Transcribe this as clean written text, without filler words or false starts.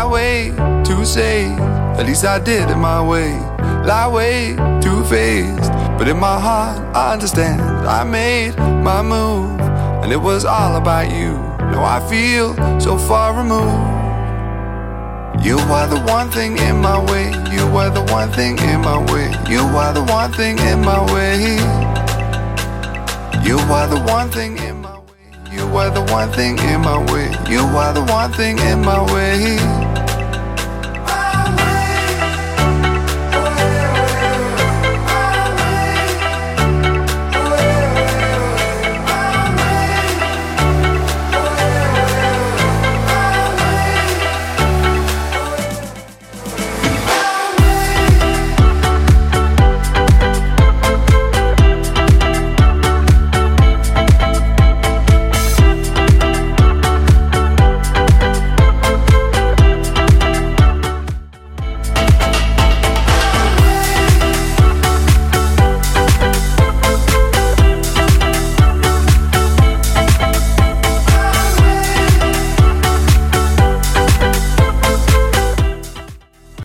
way to say, at least I did it my way. Lie way too faced, but in my heart I understand. I made my move, and it was all about you. Now I feel so far removed. You are the one thing in my way. You are the one thing in my way. You are the one thing in my way. You are the one thing in my way. You are the one thing in my way. You are the one thing in my way.